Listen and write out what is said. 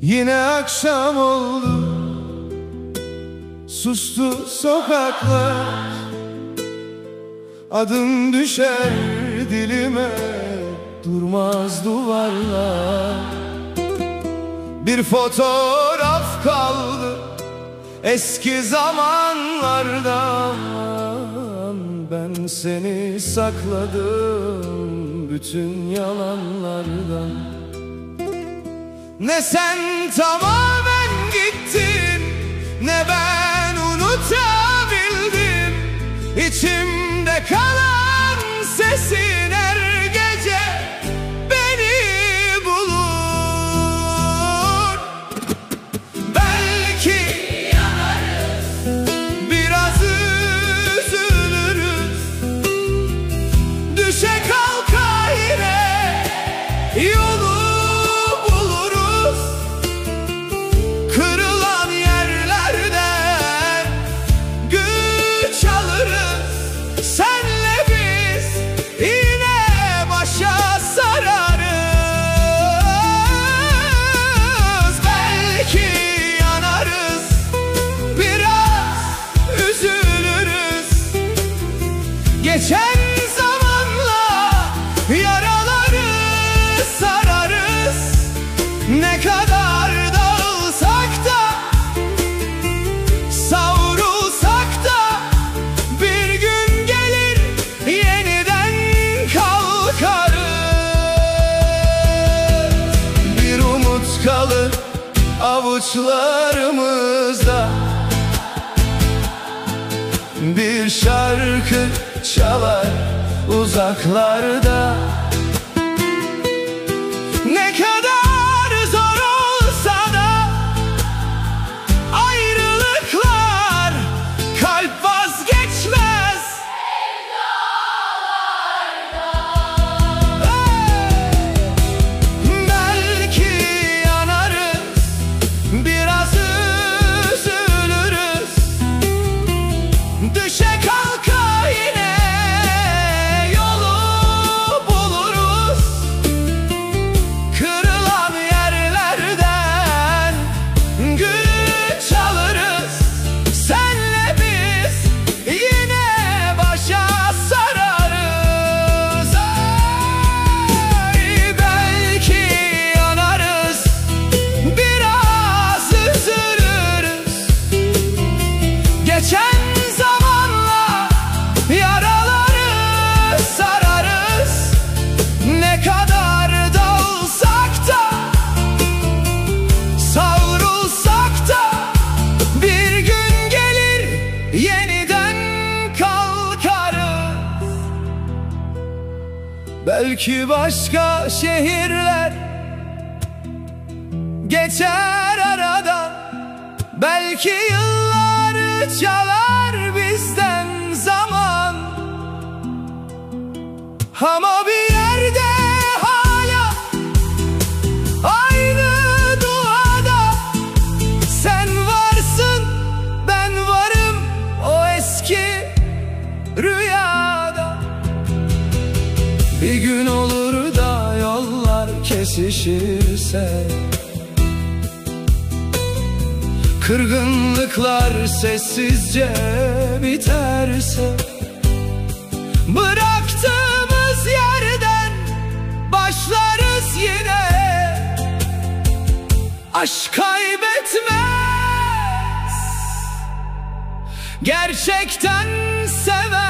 Yine akşam oldu, sustu sokaklar. Adın düşer dilime, durmaz duvarlar. Bir fotoğraf kaldı eski zamanlardan. Ben seni sakladım bütün yalanlardan. Ne sen tamamen gittin, ne ben unutabildim. İçimde kalan sesin her gece beni bulur. Belki yanarız, biraz üzülürüz. Düşe kalka yine yolu buluruz. Kırılan yerlerden güç alırız. Senle biz yine başa sararız. Belki yanarız, biraz üzülürüz. Geçen zamanla yaraları sararız. Ne kadar dağılsak da, savrulsak da, bir gün gelir yeniden kalkarız. Bir umut kalır avuçlarımızda, bir şarkı çalar uzaklarda. Ne kadar zor olsa da ayrılıklar, kalp vazgeçmez. Belki yanarız, biraz üzülürüz. Düşe kalka yine yolu buluruz. Kırılan yerlerden güç alırız. Senle biz yine başa sararız. Ay, belki yanarız, biraz üzülürüz. Geçen zamanla yaraları sararız. Ne kadar dağılsak da, savrulsak da, bir gün gelir yeniden kalkarız. Belki başka şehirler geçer aradan. Belki yıllar çalar bizden zaman. Ama bir yerde hala aynı duada sen varsın, ben varım o eski rüyada. Bir gün olur da yollar kesişirse, kırgınlıklar sessizce biterse, bıraktığımız yerden başlarız yine. Aşk kaybetmez, gerçekten sever.